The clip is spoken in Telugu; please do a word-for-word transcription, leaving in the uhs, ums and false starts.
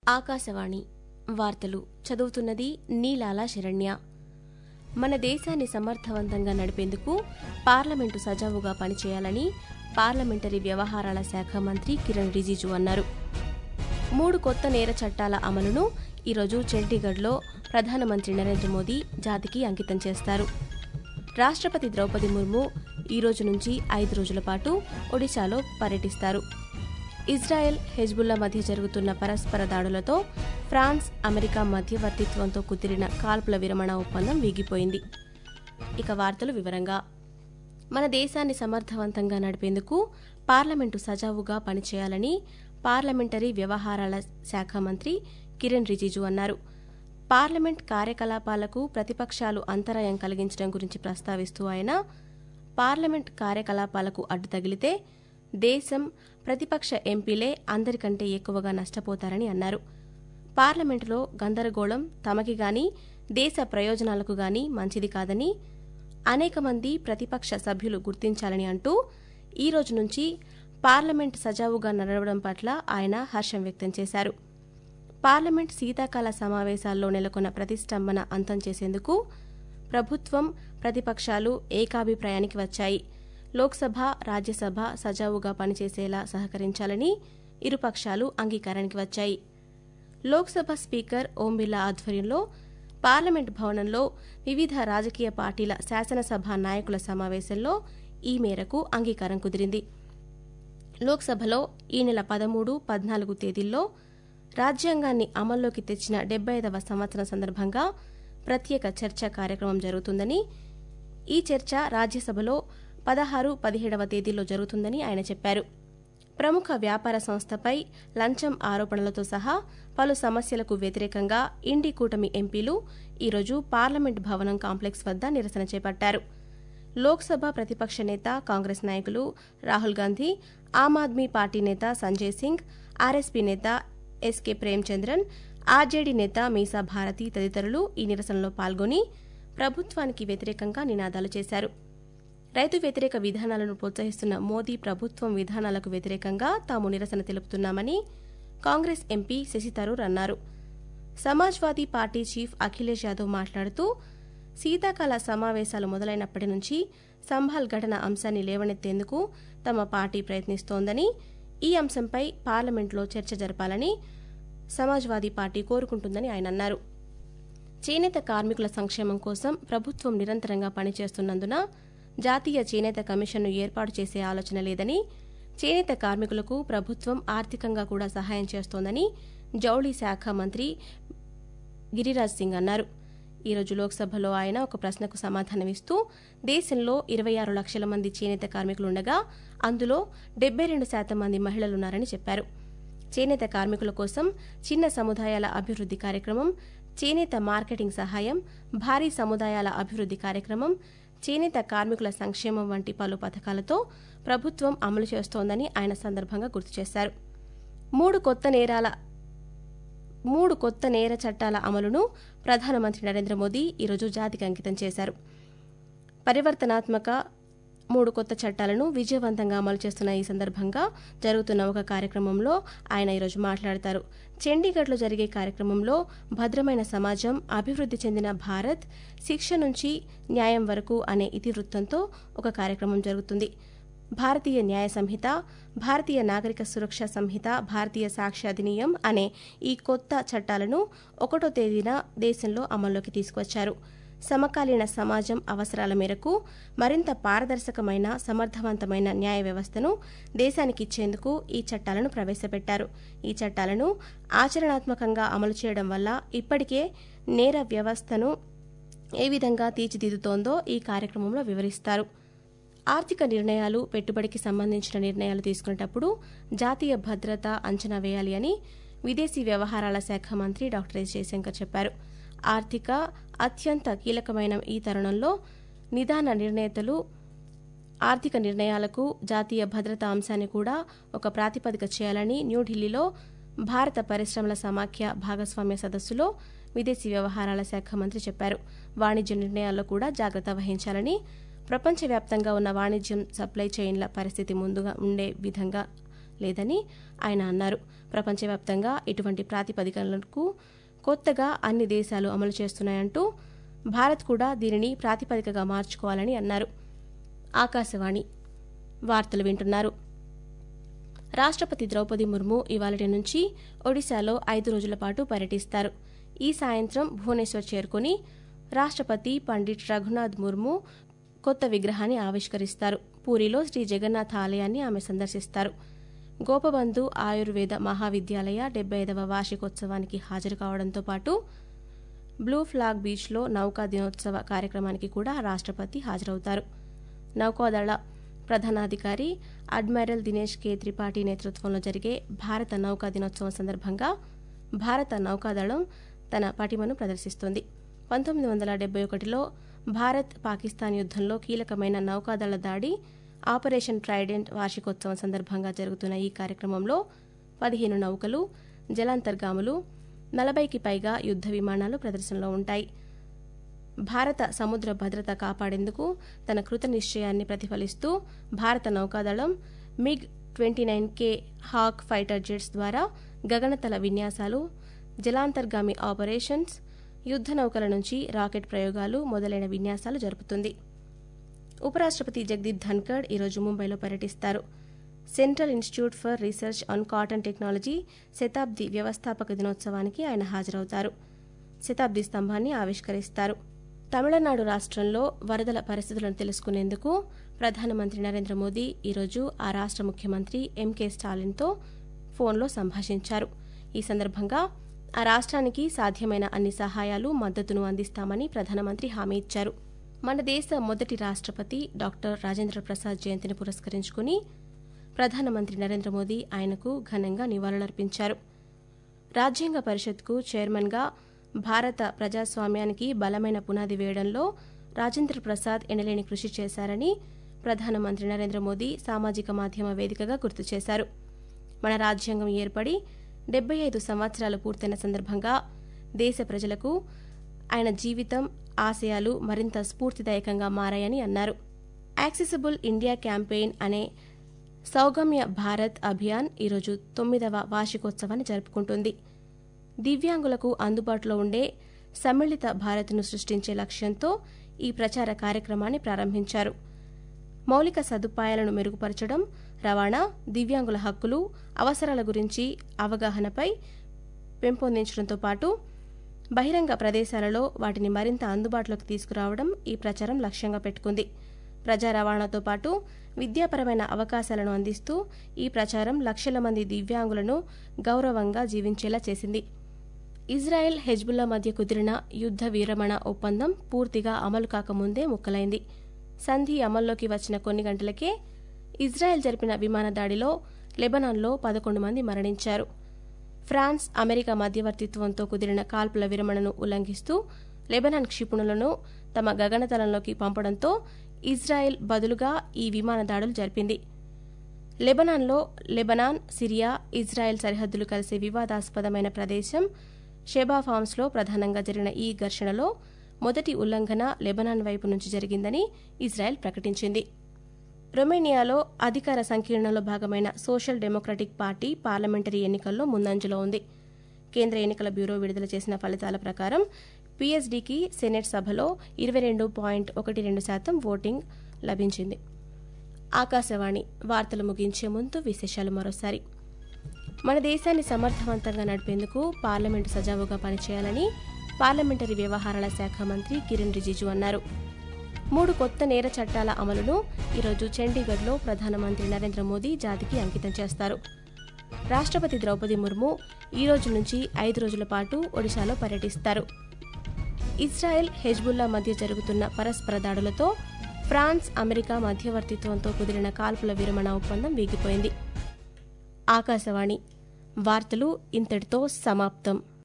ఆకాశవాణి వార్తలు చదువుతున్నది నీలాల శరణ్య. మన దేశాన్ని సమర్థవంతంగా నడిపేందుకు పార్లమెంటు సజావుగా పనిచేయాలని పార్లమెంటరీ వ్యవహారాల శాఖ మంత్రి కిరణ్ రిజిజు అన్నారు. మూడు కొత్త నేర చట్టాల అమలును ఈరోజు చండీగఢ్లో ప్రధానమంత్రి నరేంద్ర మోదీ జాతికి అంకితం చేస్తారు. రాష్ట్రపతి ద్రౌపది ముర్ము ఈ రోజు నుంచి ఐదు రోజుల పాటు ఒడిశాలో పర్యటిస్తారు. ఇజ్రాయెల్, హెజ్బుల్లా మధ్య జరుగుతున్న పరస్పర దాడులతో ఫ్రాన్స్, అమెరికా మధ్యవర్తిత్వంతో కుదిరిన కాల్పుల విరమణ ఒప్పందం వీగిపోయింది. ఇక వార్తలు వివరంగా. మన దేశాన్ని సమర్థవంతంగా నడిపేందుకు పార్లమెంటు సజావుగా పనిచేయాలని పార్లమెంటరీ వ్యవహారాల శాఖ మంత్రి కిరణ్ రిజిజు అన్నారు. పార్లమెంట్ కార్యకలాపాలకు ప్రతిపక్షాలు అంతరాయం కలిగించడం గురించి ప్రస్తావిస్తూ ఆయన, పార్లమెంట్ కార్యకలాపాలకు అడ్డు తగిలితే దేశం, ప్రతిపక్ష ఎంపీలే అందరికంటే ఎక్కువగా నష్టపోతారని అన్నారు. పార్లమెంటులో గందరగోళం తమకి గాని దేశ ప్రయోజనాలకు గాని మంచిది కాదని అనేక మంది ప్రతిపక్ష సభ్యులు గుర్తించాలని అంటూ ఈ రోజు నుంచి పార్లమెంట్ సజావుగా నడవడం పట్ల ఆయన హర్షం వ్యక్తం చేశారు. పార్లమెంట్ శీతాకాల సమావేశాల్లో నెలకొన్న ప్రతిష్టంభన అంతం చేసేందుకు ప్రభుత్వం, ప్రతిపక్షాలు ఏకాభిప్రాయానికి వచ్చాయి. లోక్సభ, రాజ్యసభ సజావుగా పనిచేసేలా సహకరించాలని ఇరుపక్షాలు అంగీకారానికి వచ్చాయి. లోక్సభ స్పీకర్ ఓం బిర్లా ఆధ్వర్యంలో పార్లమెంట్ భవనంలో వివిధ రాజకీయ పార్టీల శాసనసభ నాయకుల సమావేశంలో ఈ మేరకు అంగీకారం కుదిరింది. లోక్సభలో ఈ నెల పదమూడు, పద్నాలుగు తేదీల్లో రాజ్యాంగాన్ని అమల్లోకి తెచ్చిన డెబ్బై ఐదవ సంవత్సరం సందర్భంగా ప్రత్యేక చర్చ కార్యక్రమం జరుగుతుందని, ఈ చర్చ రాజ్యసభలో పదహారు, పదిహేడవ తేదీల్లో జరుగుతుందని ఆయన చెప్పారు. ప్రముఖ వ్యాపార సంస్థపై లంచం ఆరోపణలతో సహా పలు సమస్యలకు వ్యతిరేకంగా ఇండి కూటమి ఎంపీలు ఈరోజు పార్లమెంట్ భవనం కాంప్లెక్స్ వద్ద నిరసన చేపట్టారు. లోక్సభ ప్రతిపక్ష నేత కాంగ్రెస్ నాయకులు రాహుల్ గాంధీ, ఆమ్ ఆద్మీ పార్టీ నేత సంజయ్ సింగ్, ఆర్ఎస్పీ నేత ఎస్కే ప్రేమచంద్రన్, ఆర్జేడీ నేత మీసా భారతి తదితరులు ఈ నిరసనలో పాల్గొని ప్రభుత్వానికి వ్యతిరేకంగా నినాదాలు చేశారు. రైతు వ్యతిరేక విధానాలను ప్రోత్సహిస్తున్న మోదీ ప్రభుత్వం విధానాలకు వ్యతిరేకంగా తాము నిరసన తెలుపుతున్నామని కాంగ్రెస్ ఎంపీ శశి థరూర్ అన్నారు. సమాజ్వాదీ పార్టీ చీఫ్ అఖిలేష్ యాదవ్ మాట్లాడుతూ, శీతాకాల సమావేశాలు మొదలైనప్పటి నుంచి సంభాల్ ఘటన అంశాన్ని లేవనెత్తేందుకు తమ పార్టీ ప్రయత్నిస్తోందని, ఈ అంశంపై పార్లమెంట్లో చర్చ జరపాలని సమాజ్వాదీ పార్టీ కోరుకుంటుందని ఆయన అన్నారు. చేనేత కార్మికుల సంక్షేమం కోసం ప్రభుత్వం నిరంతరంగా పనిచేస్తున్నందున జాతీయ చేనేత కమిషన్ను ఏర్పాటు చేసే ఆలోచన లేదని, చేనేత కార్మికులకు ప్రభుత్వం ఆర్థికంగా కూడా సహాయం చేస్తోందని జౌళి శాఖ మంత్రి గిరిరాజ్ సింగ్ అన్నారు. ఈరోజు లోక్సభలో ఆయన ఒక ప్రశ్నకు సమాధానమిస్తూ, దేశంలో ఇరవై ఆరు లక్షల మంది చేనేత కార్మికులుండగా అందులో డెబ్బై రెండు శాతం మంది మహిళలున్నారని చెప్పారు. చేనేత కార్మికుల కోసం చిన్న సముదాయాల అభివృద్ది కార్యక్రమం, చేనేత మార్కెటింగ్ సహాయం, భారీ సముదాయాల అభివృద్ది కార్యక్రమం, చేనేత కార్మికుల సంక్షేమం వంటి పలు పథకాలతో ప్రభుత్వం అమలు చేస్తోందని ఆయన సందర్భంగా గుర్తు చేశారు. మూడు కొత్త నేరాల మూడు కొత్త నేర చట్టాల అమలును ప్రధానమంత్రి నరేంద్ర మోదీ ఈరోజు జాతికి అంకితం చేశారు. పరివర్తనాత్మక మూడు కొత్త చట్టాలను విజయవంతంగా అమలు చేస్తున్న ఈ సందర్భంగా జరుగుతున్న ఒక కార్యక్రమంలో ఆయన ఈరోజు మాట్లాడతారు. చండీగఢ్లో జరిగే కార్యక్రమంలో భద్రమైన సమాజం, అభివృద్ది చెందిన భారత్, శిక్ష నుంచి న్యాయం వరకు అనే ఇతివృత్తంతో ఒక కార్యక్రమం జరుగుతుంది. భారతీయ న్యాయ సంహిత, భారతీయ నాగరిక సురక్ష సంహిత, భారతీయ సాక్ష్య అధినియం అనే ఈ కొత్త చట్టాలను ఒకటో తేదీన దేశంలో అమల్లోకి తీసుకువచ్చారు. సమకాలీన సమాజం అవసరాల మేరకు మరింత పారదర్శకమైన, సమర్థవంతమైన న్యాయ వ్యవస్థను దేశానికి ఇచ్చేందుకు ఈ చట్టాలను ప్రవేశపెట్టారు. ఈ చట్టాలను ఆచరణాత్మకంగా అమలు చేయడం వల్ల ఇప్పటికే నేర వ్యవస్థను ఏ విధంగా తీర్చిదిద్దుతోందో ఈ కార్యక్రమంలో వివరిస్తారు. ఆర్థిక నిర్ణయాలు, పెట్టుబడికి సంబంధించిన నిర్ణయాలు తీసుకునేటప్పుడు జాతీయ భద్రత అంచనా వేయాలి అని విదేశీ వ్యవహారాల శాఖ మంత్రి డాక్టర్ ఎస్ జయశంకర్ చెప్పారు. ఆర్థిక అత్యంత కీలకమైన ఈ తరుణంలో నిదాన నిర్ణేతలు ఆర్థిక నిర్ణయాలకు జాతీయ భద్రతా అంశాన్ని కూడా ఒక ప్రాతిపదిక చేయాలని న్యూఢిల్లీలో భారత పరిశ్రమల సమాఖ్య భాగస్వామ్య సదస్సులో విదేశీ వ్యవహారాల శాఖ మంత్రి చెప్పారు. వాణిజ్య నిర్ణయాల్లో కూడా జాగ్రత్త వహించాలని, ప్రపంచవ్యాప్తంగా ఉన్న వాణిజ్యం సప్లై చైన్ల పరిస్థితి ముందుగా ఉండే విధంగా లేదని ఆయన అన్నారు. ప్రపంచవ్యాప్తంగా ఇటువంటి ప్రాతిపదికలకు కొత్తగా అన్ని దేశాలు అమలు చేస్తున్నాయంటూ భారత్ కూడా దీనిని ప్రాతిపదికగా మార్చుకోవాలని అన్నారు. ఆకాశవాణి వార్తలు వింటున్నారు. రాష్ట్రపతి ద్రౌపది ముర్ము ఇవాళ నుంచి ఒడిశాలో ఐదు రోజుల పాటు పర్యటిస్తారు. ఈ సాయంత్రం భువనేశ్వర్ చేరుకుని రాష్ట్రపతి పండిట్ రఘునాథ్ ముర్ము కొత్త విగ్రహాన్ని ఆవిష్కరిస్తారు. పూరిలో శ్రీ జగన్నాథ ఆలయాన్ని ఆమె సందర్శిస్తారు. గోపబంధు ఆయుర్వేద మహావిద్యాలయ డెబ్బై ఐదవ వార్షికోత్సవానికి హాజరు కావడంతో పాటు బ్లూ ఫ్లాగ్ బీచ్లో నౌకా దినోత్సవ కార్యక్రమానికి కూడా రాష్ట్రపతి హాజరవుతారు. నౌకాదళ ప్రధానాధికారి అడ్మైరల్ దినేష్ కే త్రిపాఠి నేతృత్వంలో జరిగే భారత నౌకా దినోత్సవం సందర్భంగా భారత నౌకాదళం తన పటిమను ప్రదర్శిస్తోంది. పంతొమ్మిది వందల డెబ్బై ఒకటిలో భారత్ పాకిస్తాన్ యుద్దంలో కీలకమైన నౌకాదళ దాడి ఆపరేషన్ ట్రైడెంట్ వార్షికోత్సవం సందర్భంగా జరుగుతున్న ఈ కార్యక్రమంలో పదిహేను నౌకలు, జలాంతర్గాములు, నలభైకి పైగా యుద్ద విమానాలు ప్రదర్శనలో ఉంటాయి. భారత సముద్ర భద్రత కాపాడేందుకు తన కృత నిశ్చయాన్ని ప్రతిఫలిస్తూ భారత నౌకాదళం MiG twenty nine K Hawk fighter jets ద్వారా గగనతల విన్యాసాలు, జలాంతర్గామి ఆపరేషన్స్, యుద్ద నౌకల నుంచి రాకెట్ ప్రయోగాలు మొదలైన విన్యాసాలు జరుపుతుంది. ఉపరాష్ట్రపతి జగదీప్ ధన్కడ్ ఈరోజు ముంబైలో పర్యటిస్తారు. Central institute for research on cotton technology శతాబ్ది వ్యవస్థాపక దినోత్సవానికి ఆయన హాజరవుతారు. శతాబ్ది స్తంభాన్ని ఆవిష్కరిస్తారు. తమిళనాడు రాష్ట్రంలో వరదల పరిస్థితులను తెలుసుకునేందుకు ప్రధానమంత్రి నరేంద్ర మోదీ ఈరోజు ఆ రాష్ట్ర ముఖ్యమంత్రి ఎంకే స్టాలిన్తో ఫోన్లో సంభాషించారు. ఈ సందర్భంగా ఆ రాష్ట్రానికి సాధ్యమైన అన్ని సహాయాలు, మద్దతును అందిస్తామని ప్రధానమంత్రి హామీ ఇచ్చారు. మన దేశ మొదటి రాష్ట్రపతి డాక్టర్ రాజేంద్ర ప్రసాద్ జయంతిని పురస్కరించుకుని ప్రధానమంత్రి నరేంద్ర మోదీ ఆయనకు ఘనంగా నివాళులర్పించారు. రాజ్యాంగ పరిషత్కు చైర్మన్గా భారత ప్రజాస్వామ్యానికి బలమైన పునాది వేయడంలో రాజేంద్ర ప్రసాద్ ఎనలేని కృషి చేశారని ప్రధానమంత్రి నరేంద్ర మోదీ సామాజిక మాధ్యమ వేదికగా గుర్తు చేశారు. మన రాజ్యాంగం ఏర్పడి డెబ్బై ఐదు సంవత్సరాలు పూర్తయిన సందర్భంగా దేశ ప్రజలకు ఆయన జీవితం, ఆశయాలు మరింత స్ఫూర్తిదాయకంగా మారాయని అన్నారు. యాక్సెసిబుల్ ఇండియా క్యాంపెయిన్ అనే సౌగమ్య భారత్ అభియాన్ ఈరోజు తొమ్మిదవ వార్షికోత్సవాన్ని జరుపుకుంటుంది. దివ్యాంగులకు అందుబాటులో ఉండే సమ్మిళిత భారత్ను సృష్టించే లక్ష్యంతో ఈ ప్రచార కార్యక్రమాన్ని ప్రారంభించారు. మౌలిక సదుపాయాలను మెరుగుపరచడం, రవాణా, దివ్యాంగుల హక్కులు, అవసరాల గురించి అవగాహనపై పెంపొందించడంతో పాటు బహిరంగ ప్రదేశాలలో వాటిని మరింత అందుబాటులోకి తీసుకురావడం ఈ ప్రచారం లక్ష్యంగా పెట్టుకుంది. ప్రజా రవాణాతో పాటు విద్యాపరమైన అవకాశాలను అందిస్తూ ఈ ప్రచారం లక్షల మంది దివ్యాంగులను గౌరవంగా జీవించేలా చేసింది. ఇజ్రాయెల్, హెజ్బుల్లా మధ్య కుదిరిన యుద్ద విరమణ ఒప్పందం పూర్తిగా అమలు కాకముందే ముక్కలైంది. సంధి అమల్లోకి వచ్చిన కొన్ని గంటలకే ఇజ్రాయెల్ జరిపిన విమాన దాడిలో లెబనాన్లో పదకొండు మంది మరణించారు. ఫ్రాన్స్, అమెరికా మధ్యవర్తిత్వంతో కుదిరిన కాల్పుల విరమణను ఉల్లంఘిస్తూ లెబనాన్ క్షిపణులను తమ గగనతలంలోకి పంపడంతో ఇజ్రాయెల్ బదులుగా ఈ విమాన దాడులు జరిపింది. లెబనాన్లో లెబనాన్, సిరియా, ఇజ్రాయెల్ సరిహద్దులు కలిసే వివాదాస్పదమైన ప్రదేశం షెబా ఫామ్స్లో ప్రధానంగా జరిగిన ఈ ఘర్షణలో మొదటి ఉల్లంఘన లెబనాన్ వైపు నుంచి జరిగిందని ఇజ్రాయెల్ ప్రకటించింది. రొమేనియాలో అధికార సంకీర్ణంలో భాగమైన సోషల్ డెమోక్రటిక్ పార్టీ పార్లమెంటరీ ఎన్నికల్లో ముందంజలో ఉంది. కేంద్ర ఎన్నికల బ్యూరో విడుదల చేసిన ఫలితాల ప్రకారం పీఎస్డీకి సెనెట్ సభలో ఇరవై రెండు పాయింట్ ఒకటి రెండు శాతం ఓటింగ్ లభించింది. ఆకాశవాణి వార్తలు ముగించే ముందు విశేషాలు మరోసారి. మన దేశాన్ని సమర్థవంతంగా నడిపేందుకు పార్లమెంటు సజావుగా పనిచేయాలని పార్లమెంటరీ వ్యవహారాల శాఖ మంత్రి కిరణ్ రిజిజు అన్నారు. మూడు కొత్త నేర చట్టాల అమలును ఈరోజు చండీగఢ్లో ప్రధానమంత్రి నరేంద్ర మోదీ జాతికి అంకితం చేస్తారు. రాష్ట్రపతి ద్రౌపది ముర్ము ఈ రోజు నుంచి ఐదు రోజుల పాటు ఒడిశాలో పర్యటిస్తారు. ఇజ్రాయెల్, హెజ్బుల్లా మధ్య జరుగుతున్న పరస్పర దాడులతో ఫ్రాన్స్, అమెరికా మధ్యవర్తిత్వంతో కుదిరిన కాల్పుల విరమణ ఒప్పందం వీగిపోయింది. ఆకాశవాణి వార్తలు ఇంతటితో సమాప్తం.